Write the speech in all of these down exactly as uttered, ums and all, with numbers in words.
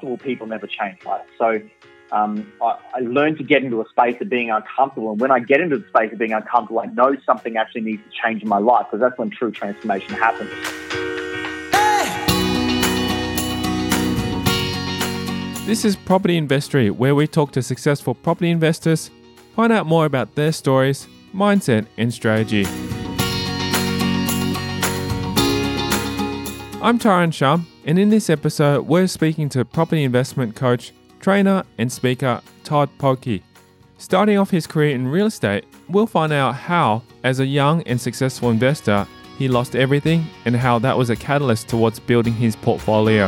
comfortable people never change, right? So um, I, I learned to get into a space of being uncomfortable. And when I get into the space of being uncomfortable, I know something actually needs to change in my life, because that's when true transformation happens. This is Property Investory, where we talk to successful property investors, find out more about their stories, mindset, and strategy. I'm Taran Shah, and in this episode, we're speaking to property investment coach, trainer, and speaker Todd Pokey. Starting off his career in real estate, we'll find out how, as a young and successful investor, he lost everything and how that was a catalyst towards building his portfolio.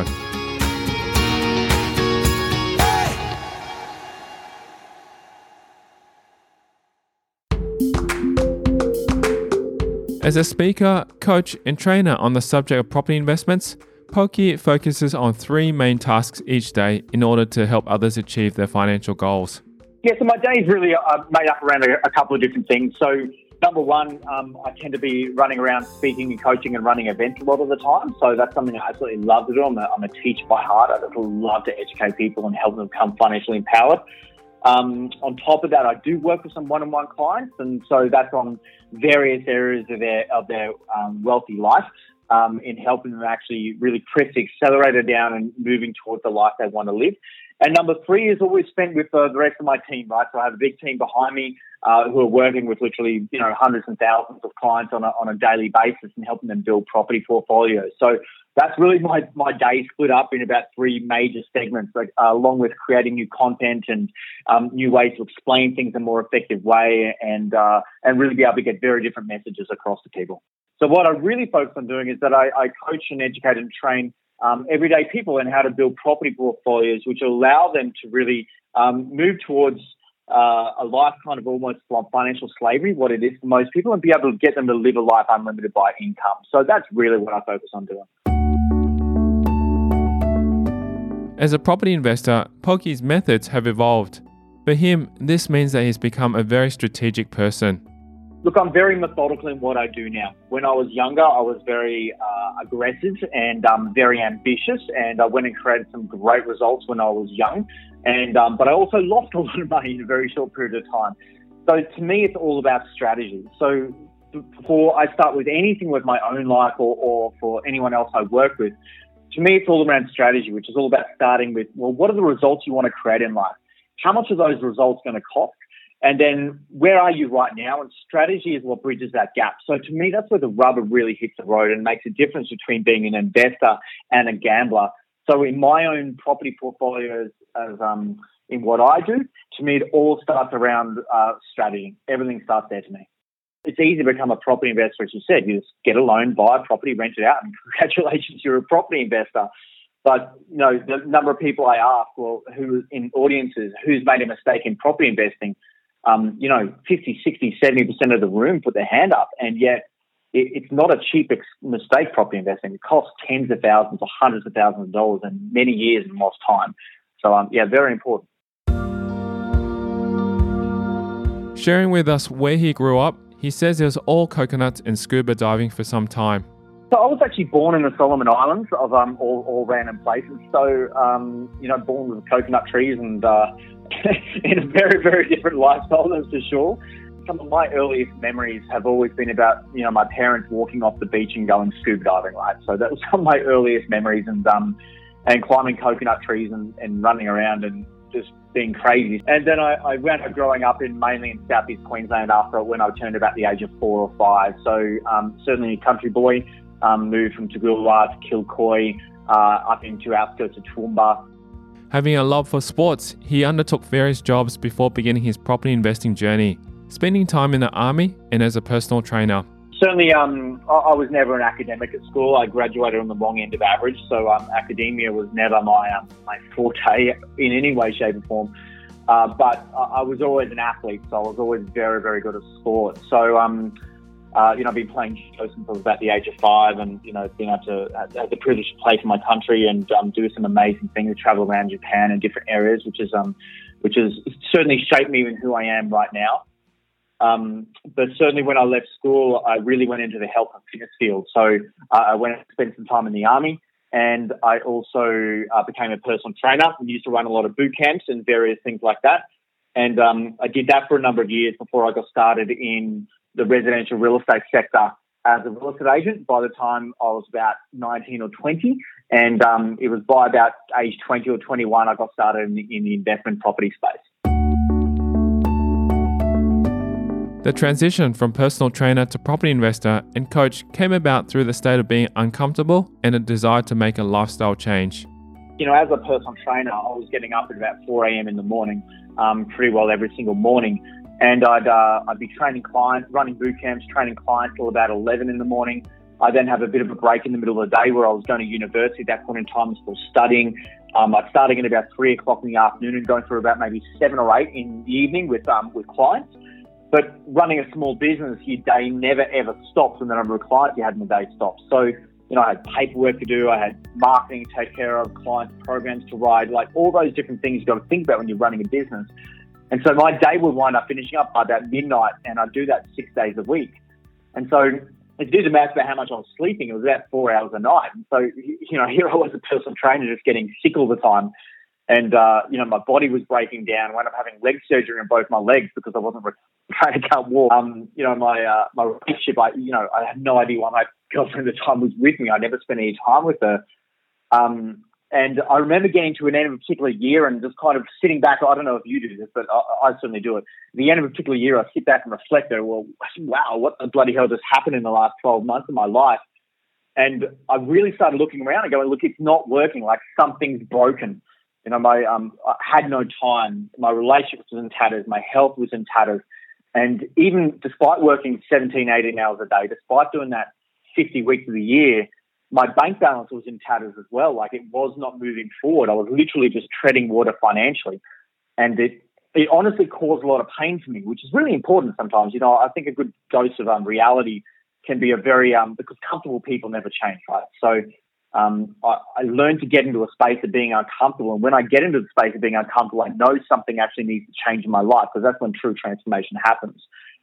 As a speaker, coach, and trainer on the subject of property investments, Pokey focuses on three main tasks each day in order to help others achieve their financial goals. Yeah, so my day is really uh, made up around a, a couple of different things. So number one, um, I tend to be running around speaking and coaching and running events a lot of the time. So that's something I absolutely love to do. I'm a, I'm a teacher by heart. I just love to educate people and help them become financially empowered. Um, on top of that, I do work with some one-on-one clients, and so that's on various areas of their of their um, wealthy life, um, in helping them actually really press the accelerator down and moving towards the life they want to live. And number three is always spent with uh, the rest of my team, right? So I have a big team behind me uh, who are working with literally, you know, hundreds and thousands of clients on a, on a daily basis and helping them build property portfolios. So that's really my, my day split up in about three major segments, like, uh, along with creating new content and um, new ways to explain things in a more effective way, and uh, and really be able to get very different messages across to people. So what I really focus on doing is that I, I coach and educate and train um, everyday people in how to build property portfolios, which allow them to really um, move towards uh, a life kind of almost like financial slavery, what it is for most people, and be able to get them to live a life unlimited by income. So that's really what I focus on doing. As a property investor, Pokey's methods have evolved. For him, this means that he's become a very strategic person. Look, I'm very methodical in what I do now. When I was younger, I was very uh, aggressive and um, very ambitious, and I went and created some great results when I was young. And um, but I also lost a lot of money in a very short period of time. So to me, it's all about strategy. So before I start with anything with my own life or, or for anyone else I work with, to me, it's all around strategy, which is all about starting with, well, what are the results you want to create in life? How much are those results going to cost? And then where are you right now? And strategy is what bridges that gap. So to me, that's where the rubber really hits the road and makes a difference between being an investor and a gambler. So in my own property portfolios, as um, in what I do, to me, it all starts around uh, strategy. Everything starts there to me. It's easy to become a property investor, as you said. You just get a loan, buy a property, rent it out, and congratulations, you're a property investor. But, you know, the number of people I ask, well, who in audiences, who's made a mistake in property investing, um, you know, fifty, sixty, seventy percent of the room put their hand up. And yet it, it's not a cheap ex- mistake, property investing. It costs tens of thousands or hundreds of thousands of dollars and many years and lost time. So, um, yeah, very important. Sharing with us where he grew up, he says it was all coconuts and scuba diving for some time. So I was actually born in the Solomon Islands of um, all, all random places. So, um, you know, born with coconut trees and uh, in a very, very different lifestyle, that's for sure. Some of my earliest memories have always been about, you know, my parents walking off the beach and going scuba diving, right? So that was some of my earliest memories, and um, and climbing coconut trees and, and running around and just being crazy. And then I, I wound up growing up in mainly in southeast Queensland after when I turned about the age of four or five. So um, certainly a country boy, um, moved from Toogoolawah to Kilcoy, uh, up into outskirts of Toowoomba. Having a love for sports, he undertook various jobs before beginning his property investing journey, spending time in the army and as a personal trainer. Certainly, um, I, I was never an academic at school. I graduated on the wrong end of average, so um, academia was never my um, my forte in any way, shape, or form. Uh, but I, I was always an athlete, so I was always very, very good at sport. So, um, uh, you know, I've been playing judo since I was about the age of five, and you know, being able to have the privilege to play for my country and um, do some amazing things, travel around Japan and different areas, which is um, which has certainly shaped me in who I am right now. Um, but certainly when I left school, I really went into the health and fitness field. So uh, I went and spent some time in the army, And I also uh, became a personal trainer and used to run a lot of boot camps and various things like that. And um, I did that for a number of years before I got started in the residential real estate sector as a real estate agent by the time I was about nineteen or twenty. And um, it was by about age twenty or twenty-one I got started in the, in the investment property space. The transition from personal trainer to property investor and coach came about through the state of being uncomfortable and a desire to make a lifestyle change. You know, as a personal trainer, I was getting up at about four a.m. in the morning, um, pretty well every single morning. And I'd uh, I'd be training clients, running boot camps, training clients till about eleven in the morning. I then have a bit of a break in the middle of the day where I was going to university. At that point in time, I was still studying. Um, I'd starting at about three o'clock in the afternoon and going through about maybe seven or eight in the evening with um, with clients. But running a small business, your day never ever stops, and the number of clients you had in the day stops. So, you know, I had paperwork to do, I had marketing to take care of, clients programs to write, like all those different things you've got to think about when you're running a business. And so my day would wind up finishing up by about midnight, and I'd do that six days a week. And so if you do the math about how much I was sleeping, it was about four hours a night. And so, you know, here I was a personal trainer just getting sick all the time. And, uh, you know, my body was breaking down. I wound up having leg surgery on both my legs because I wasn't trying to can't walk. Um, you know, my uh, my relationship, I, you know, I had no idea why my girlfriend at the time was with me. I never spent any time with her. Um, and I remember getting to an end of a particular year and just kind of sitting back. I don't know if you do this, but I, I certainly do it. At the end of a particular year, I sit back and reflect there, well, wow, what the bloody hell just happened in the last twelve months of my life? And I really started looking around and going, look, it's not working. Like something's broken. You know, my um, I had no time. My relationship was in tatters. My health was in tatters. And even despite working seventeen, eighteen hours a day, despite doing that fifty weeks of the year, my bank balance was in tatters as well. Like it was not moving forward. I was literally just treading water financially. And it, it honestly caused a lot of pain for me, which is really important sometimes. You know, I think a good dose of um, reality can be a very, um, because comfortable people never change, right? So Um, I, I learned to get into a space of being uncomfortable. And when I get into the space of being uncomfortable, I know something actually needs to change in my life, because that's when true transformation happens.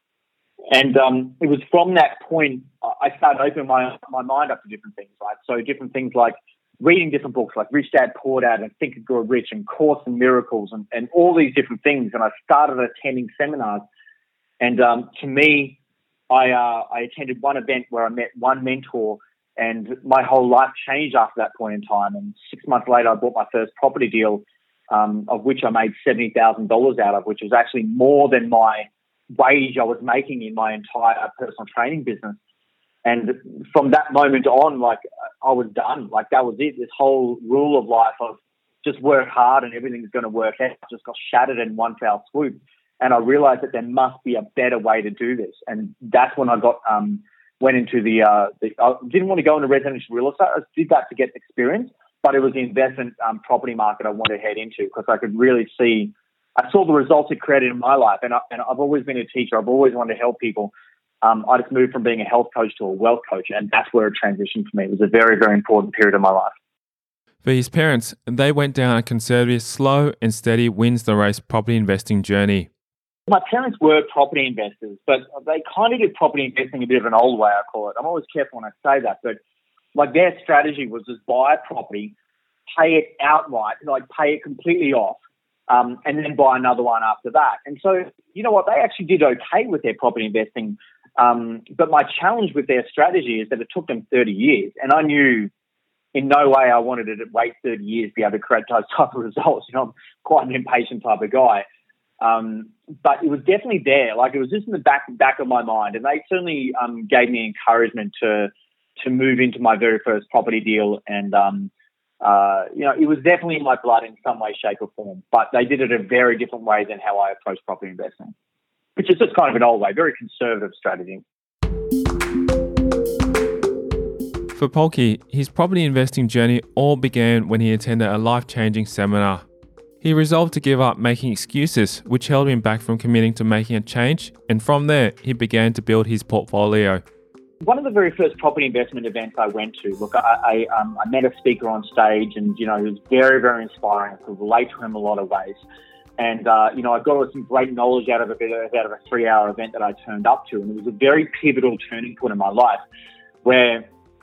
And um, it was from that point I started opening my my mind up to different things, right? So different things like reading different books like Rich Dad, Poor Dad and Think and Grow Rich and Course in Miracles and, and all these different things. And I started attending seminars. And um, to me, I, uh, I attended one event where I met one mentor, and my whole life changed after that point in time. And six months later, I bought my first property deal, um, of which I made seventy thousand dollars out of, which was actually more than my wage I was making in my entire personal training business. And from that moment on, like I was done. Like that was it. This whole rule of life of just work hard and everything's going to work out just got shattered in one foul swoop. And I realized that there must be a better way to do this. And that's when I got um, went into the, uh, the I didn't want to go into residential real estate. I did that to get experience, but it was the investment um, property market I wanted to head into, because I could really see, I saw the results it created in my life. And, I, and I've always been a teacher. I've always wanted to help people. Um, I just moved from being a health coach to a wealth coach, and that's where it transitioned for me. It was a very, very important period of my life. For his parents, they went down a conservative, slow and steady wins the race property investing journey. My parents were property investors, but they kind of did property investing a bit of an old way, I call it. I'm always careful when I say that, but like their strategy was just buy a property, pay it outright, like pay it completely off, um, and then buy another one after that. And so, you know what, they actually did okay with their property investing. Um, but my challenge with their strategy is that it took them thirty years. And I knew in no way I wanted to wait thirty years to be able to create those type of results. You know, I'm quite an impatient type of guy. Um, but it was definitely there. Like it was just in the back back of my mind. And they certainly um, gave me encouragement to to move into my very first property deal. And, um, uh, you know, it was definitely in my blood in some way, shape or form. But they did it a very different way than how I approach property investing, which is just kind of an old way, very conservative strategy. For Polky, his property investing journey all began when he attended a life-changing seminar. He resolved to give up making excuses, which held him back from committing to making a change, and from there, he began to build his portfolio. One of the very first property investment events I went to, look, I, I, um, I met a speaker on stage, and, you know, he was very, very inspiring. I could relate to him in a lot of ways. And, uh, you know, I got some great knowledge out of a bit out of a three-hour event that I turned up to. And it was a very pivotal turning point in my life where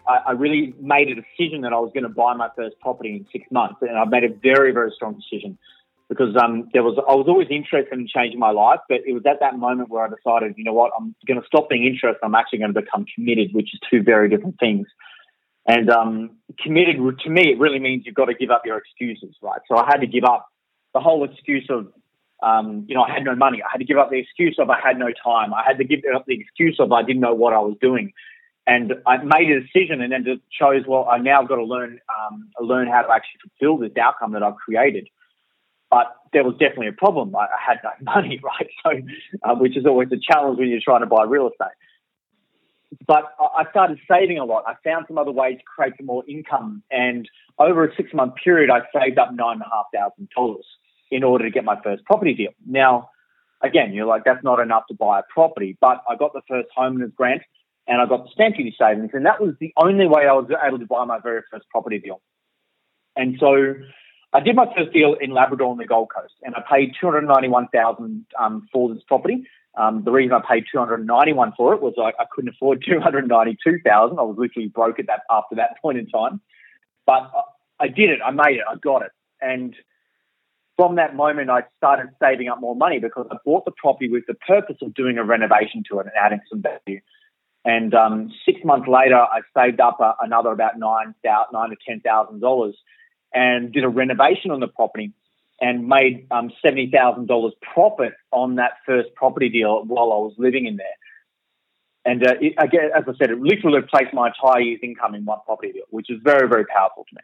I, I really made a decision that I was going to buy my first property in six months. And I made a very, very strong decision because um, there was I was always interested in changing my life, but it was at that moment where I decided, you know what, I'm going to stop being interested. I'm actually going to become committed, which is two very different things. And um, committed, to me, it really means you've got to give up your excuses, right? So I had to give up the whole excuse of, um, you know, I had no money. I had to give up the excuse of I had no time. I had to give up the excuse of I didn't know what I was doing. And I made a decision and then just chose, well, I now got to learn um, learn how to actually fulfill this outcome that I've created. But there was definitely a problem. I, I had no money, right? So, uh, which is always a challenge when you're trying to buy real estate. But I started saving a lot. I found some other ways to create some more income. And over a six-month period, I saved up nine thousand five hundred dollars in order to get my first property deal. Now, again, you're like, that's not enough to buy a property. But I got the first homeowners grant and I got the stamp duty savings. And that was the only way I was able to buy my very first property deal. And so I did my first deal in Labrador on the Gold Coast. And I paid two hundred ninety-one thousand dollars um, for this property. Um, the reason I paid two hundred ninety-one for it was I, I couldn't afford two hundred ninety-two thousand. I was literally broke at that after that point in time, but I, I did it. I made it. I got it. And from that moment, I started saving up more money because I bought the property with the purpose of doing a renovation to it and adding some value. And um, six months later, I saved up a, another about nine thousand, nine to ten thousand dollars, and did a renovation on the property. And made um, seventy thousand dollars profit on that first property deal while I was living in there. And uh, it, again, as I said, it literally replaced my entire year's income in one property deal, which is very, very powerful to me.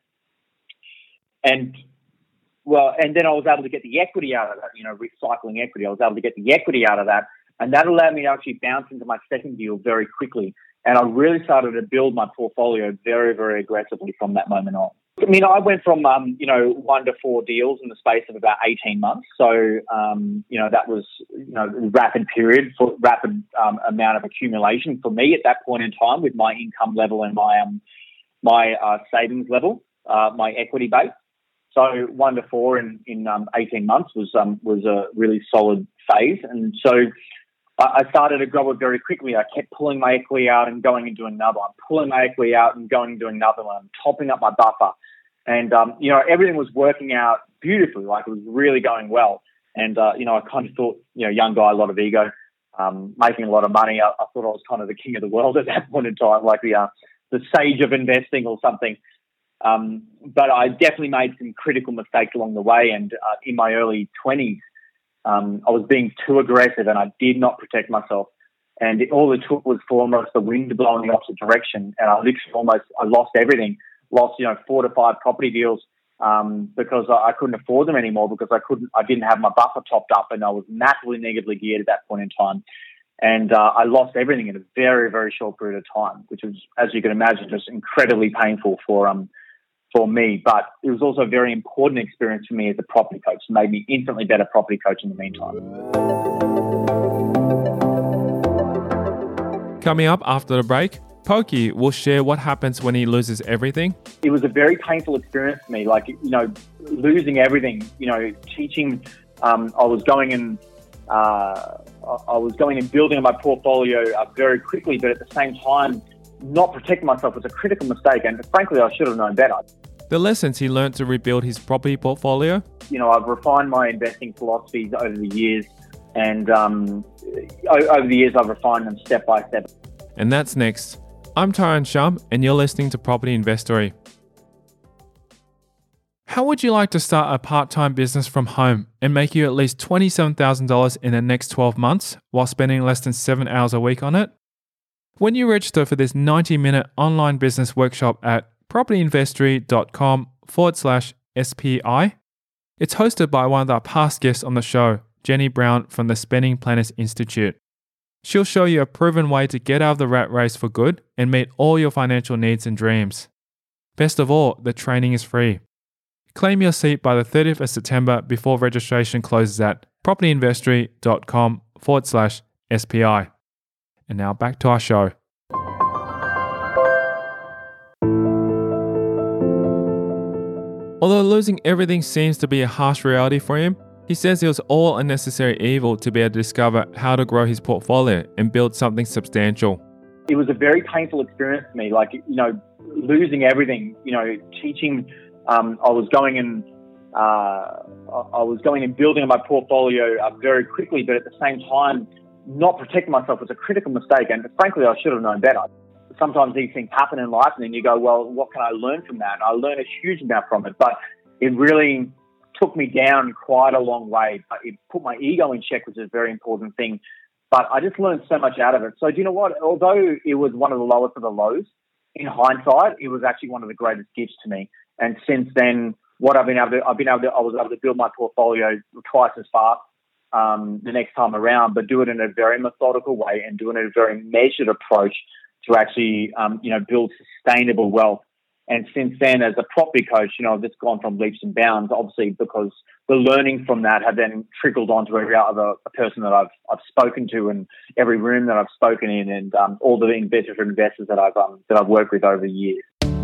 And well, and then I was able to get the equity out of that, you know, recycling equity. I was able to get the equity out of that. And that allowed me to actually bounce into my second deal very quickly. And I really started to build my portfolio very, very aggressively from that moment on. I mean, I went from, um, you know, one to four deals in the space of about eighteen months. So, um, you know, that was, you know, rapid period for rapid um, amount of accumulation for me at that point in time with my income level and my, um, my uh, savings level, uh, my equity base. So one to four in, in um, eighteen months was, um, was a really solid phase. And so I started to grow it very quickly. I kept pulling my equity out and going and doing another one, pulling my equity out and going and doing another one, topping up my buffer. And, um, you know, everything was working out beautifully, like it was really going well. And, uh, you know, I kind of thought, you know, young guy, a lot of ego, um, making a lot of money. I, I thought I was kind of the king of the world at that point in time, like the, uh, the sage of investing or something. Um, but I definitely made some critical mistakes along the way. And uh, in my early twenties, Um, I was being too aggressive and I did not protect myself. And it, all it took was for almost the wind blowing in the opposite direction. And I literally almost, I lost everything, lost, you know, four to five property deals um, because I, I couldn't afford them anymore because I couldn't, I didn't have my buffer topped up and I was massively negatively geared at that point in time. And uh, I lost everything in a very, very short period of time, which was, as you can imagine, just incredibly painful for um for me, but it was also a very important experience for me as a property coach. It made me instantly better property coach in the meantime. Coming up after the break, Pokey will share what happens when he loses everything. It was a very painful experience for me, like, you know, losing everything, you know, teaching, um, I was going and, uh, I was going and building my portfolio up very quickly, but at the same time, not protecting myself was a critical mistake. And frankly, I should have known better. The lessons he learned to rebuild his property portfolio. You know, I've refined my investing philosophies over the years, and um, over the years I've refined them step by step. And that's next. I'm Tyron Shum, and you're listening to Property Investory. How would you like to start a part-time business from home and make you at least twenty-seven thousand dollars in the next twelve months while spending less than seven hours a week on it? When you register for this ninety-minute online business workshop at propertyinvestory.com forward slash SPI, it's hosted by one of our past guests on the show, Jenny Brown from the Spending Planners Institute. She'll show you a proven way to get out of the rat race for good and meet all your financial needs and dreams. Best of all, the training is free. Claim your seat by the thirtieth of September before registration closes at propertyinvestory.com forward slash SPI. And now back to our show. Although losing everything seems to be a harsh reality for him, he says it was all unnecessary evil to be able to discover how to grow his portfolio and build something substantial. It was a very painful experience for me. Like, you know, losing everything, you know, teaching, um, I was going and uh, I was going and building my portfolio uh, very quickly, but at the same time, not protecting myself was a critical mistake. And frankly, I should have known better. Sometimes these things happen in life and then you go, well, what can I learn from that? And I learned a huge amount from it, but it really took me down quite a long way. It put my ego in check, which is a very important thing. But I just learned so much out of it. So do you know what? Although it was one of the lowest of the lows, in hindsight, it was actually one of the greatest gifts to me. And since then, what I've been able to, I've been able to, I was able to build my portfolio twice as fast um, the next time around, but do it in a very methodical way and do it in a very measured approach to actually, um, you know, build sustainable wealth. And since then, as a property coach, you know, I've just gone from leaps and bounds, obviously, because the learning from that have then trickled onto every other person that I've I've spoken to and every room that I've spoken in, and um, all the investors and investors that I've um, that I've worked with over the years.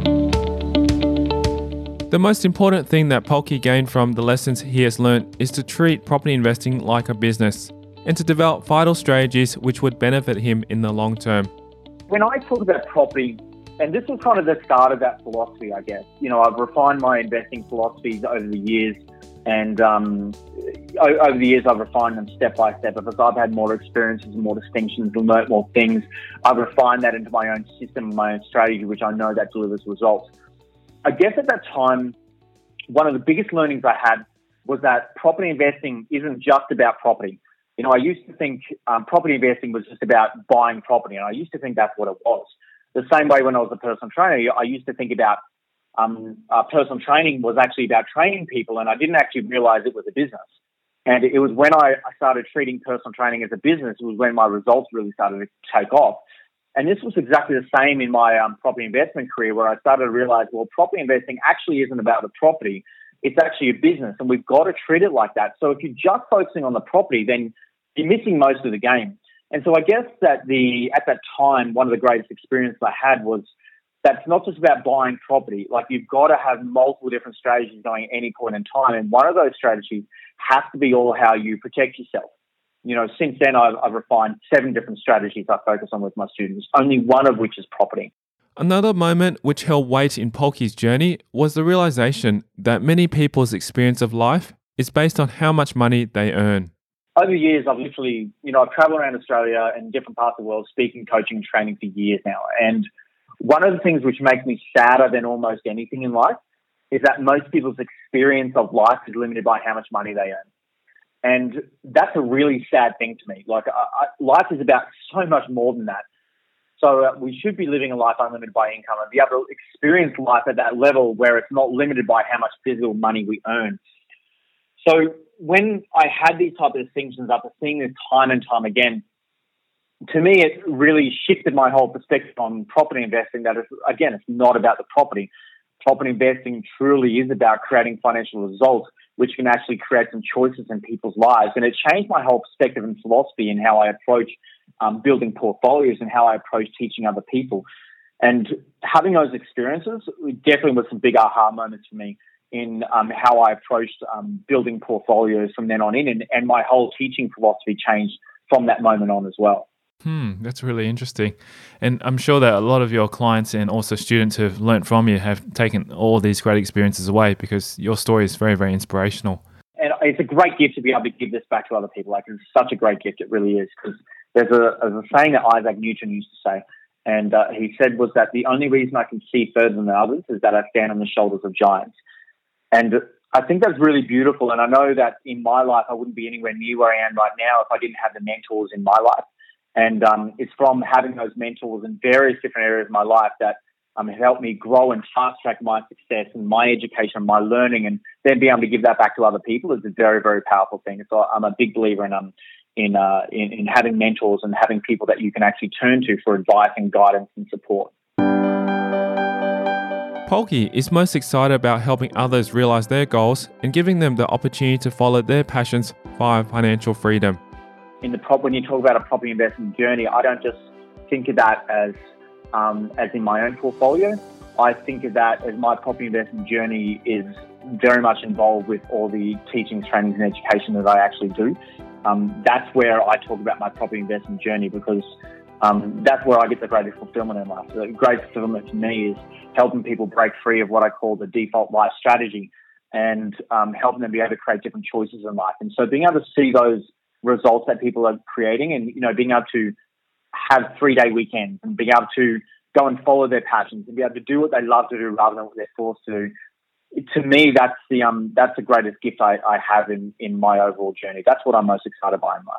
The most important thing that Polky gained from the lessons he has learned is to treat property investing like a business and to develop vital strategies which would benefit him in the long term. When I talk about property, and this was kind of the start of that philosophy, I guess. You know, I've refined my investing philosophies over the years, and um, over the years I've refined them step by step because I've had more experiences and more distinctions and learnt more things. I've refined that into my own system and my own strategy, which I know that delivers results. I guess at that time, one of the biggest learnings I had was that property investing isn't just about property. You know, I used to think um, property investing was just about buying property, and I used to think that's what it was. The same way when I was a personal trainer, I used to think about um, uh, personal training was actually about training people, and I didn't actually realize it was a business. And it was when I, I started treating personal training as a business, it was when my results really started to take off. And this was exactly the same in my um, property investment career, where I started to realize, well, property investing actually isn't about the property. It's actually a business, and we've got to treat it like that. So if you're just focusing on the property, then you're missing most of the game. And so I guess that the at that time, one of the greatest experiences I had was that it's not just about buying property. Like, you've got to have multiple different strategies going at any point in time. And one of those strategies has to be all how you protect yourself. You know, since then, I've, I've refined seven different strategies I focus on with my students, only one of which is property. Another moment which held weight in Polky's journey was the realization that many people's experience of life is based on how much money they earn. Over the years, I've literally, you know, I've traveled around Australia and different parts of the world speaking, coaching, and training for years now. And one of the things which makes me sadder than almost anything in life is that most people's experience of life is limited by how much money they earn. And that's a really sad thing to me. Like, I, I, life is about so much more than that. So uh, we should be living a life unlimited by income and be able to experience life at that level where it's not limited by how much physical money we earn. So when I had these type of distinctions, after seeing this time and time again, to me, it really shifted my whole perspective on property investing. That, it's, again, it's not about the property. Property investing truly is about creating financial results, which can actually create some choices in people's lives. And it changed my whole perspective and philosophy in how I approach um, building portfolios and how I approach teaching other people. And having those experiences definitely was some big aha moments for me in um, how I approached um, building portfolios from then on in. And, and my whole teaching philosophy changed from that moment on as well. Hmm, that's really interesting. And I'm sure that a lot of your clients and also students who have learnt from you have taken all these great experiences away, because your story is very, very inspirational. And it's a great gift to be able to give this back to other people. Like, it's such a great gift. It really is. Because there's a, there's a saying that Isaac Newton used to say, and uh, he said was that the only reason I can see further than others is that I stand on the shoulders of giants. And I think that's really beautiful. And I know that in my life, I wouldn't be anywhere near where I am right now if I didn't have the mentors in my life. And um, it's from having those mentors in various different areas of my life that um, have helped me grow and fast-track my success and my education, my learning, and then be able to give that back to other people is a very, very powerful thing. So I'm a big believer in um in, uh, in in having mentors and having people that you can actually turn to for advice and guidance and support. Polky is most excited about helping others realize their goals and giving them the opportunity to follow their passions via financial freedom. In the prop, when you talk about a property investment journey, I don't just think of that as um, as in my own portfolio. I think of that as my property investment journey is very much involved with all the teachings, trainings, and education that I actually do. Um, that's where I talk about my property investment journey, because um, that's where I get the greatest fulfillment in life. The greatest fulfillment to me is helping people break free of what I call the default life strategy and um, helping them be able to create different choices in life. And so being able to see those results that people are creating and, you know, being able to have three-day weekends and being able to go and follow their passions and be able to do what they love to do rather than what they're forced to do. To me, that's the um, that's the greatest gift I, I have in, in my overall journey. That's what I'm most excited by in life.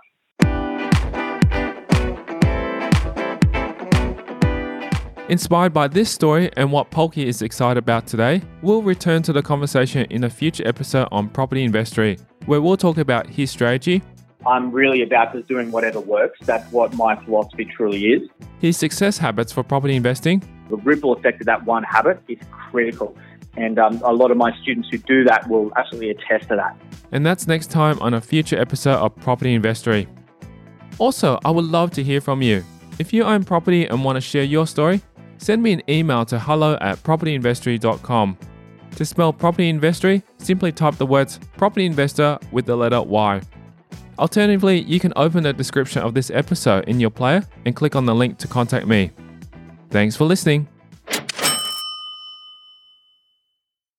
Inspired by this story and what Polky is excited about today, we'll return to the conversation in a future episode on Property Investory, where we'll talk about his strategy. I'm really about just doing whatever works. That's what my philosophy truly is. His success habits for property investing. The ripple effect of that one habit is critical. And um, a lot of my students who do that will actually attest to that. And that's next time on a future episode of Property Investory. Also, I would love to hear from you. If you own property and want to share your story, send me an email to hello at property investory dot com. To spell Property Investory, simply type the words Property Investor with the letter Y. Alternatively, you can open the description of this episode in your player and click on the link to contact me. Thanks for listening.